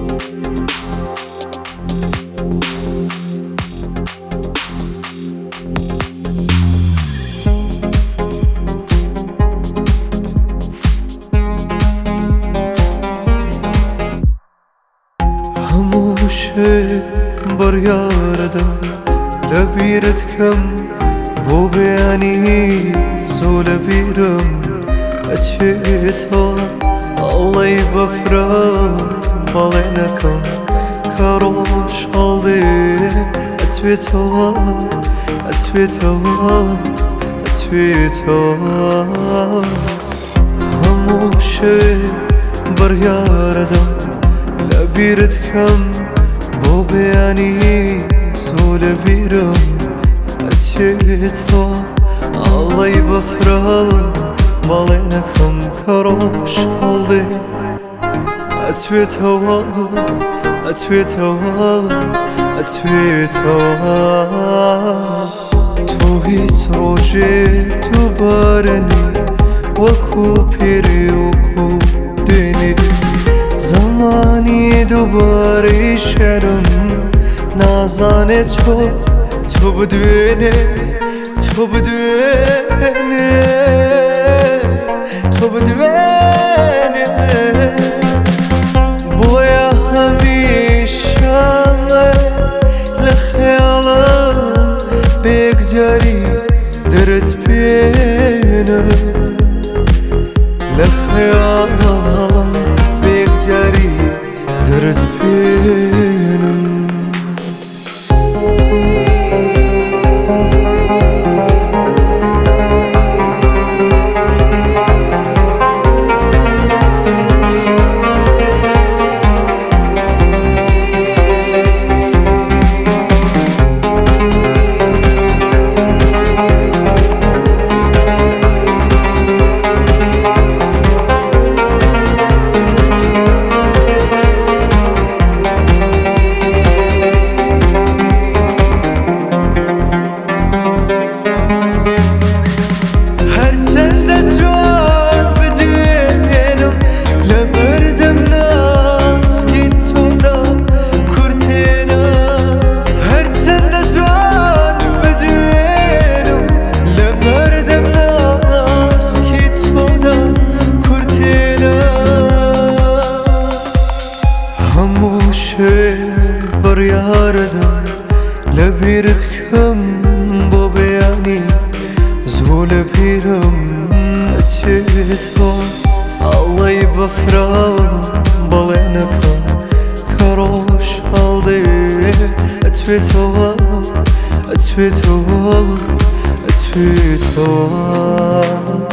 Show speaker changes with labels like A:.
A: هەمووشێ بڕیارەدەم لە بیرت کەم بۆ بەیانی زۆ لە بیرم ئەچێتەوە ئەڵەی بەفرە بەڵێ نەکەم کە ڕۆژ هەڵدێ ئەتوێتەوە ئەتوێتەوە ئەتوێتەوە هەمووشێ بڕیارەدەم لە بیرت کەم بۆ بەیانی زۆ لە بیرم ئەچێتەوە ئەڵەی بەفرە بەڵێ نەکەم کە ڕۆژ هەڵدێ ئەتوێتەوە ئەتوێتەوە ئەتوێتەوە تۆ هیچ ڕۆژێ دووبارەنی وەکو پێرێ وەکو دێنێ زەمانی دووبارەی شەرم نازانێت تۆ بدوێنێ تۆ بدوێنێ تۆ بدوێنێ بۆیە هەمیشەمە لە خەیاڵم بێگجاری دەرت پێنە لە خەیاڵم بێگجاری دەرت پێنم بڕیارەدەم لە بیرت کەم بۆ بەیانی زۆ لە بیرم ئەچێتەوە ئەڵەی بەفرە بەڵێ نەکەم کە ڕۆژ هەڵدێ ئەتوێتەوە ئەتوێتەوە ئەتوێتەوە